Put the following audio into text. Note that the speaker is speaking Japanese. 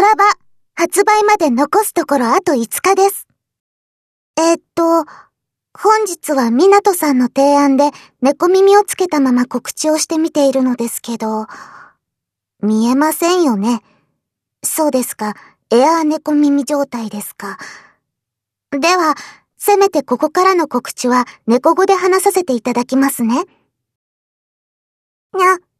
ラバ、発売まで残すところあと5日です。本日は湊さんの提案で猫耳をつけたまま告知をしてみているのですけど、見えませんよね。そうですか。エアー猫耳状態ですか。では、せめてここからの告知は猫語で話させていただきますね。にゃ。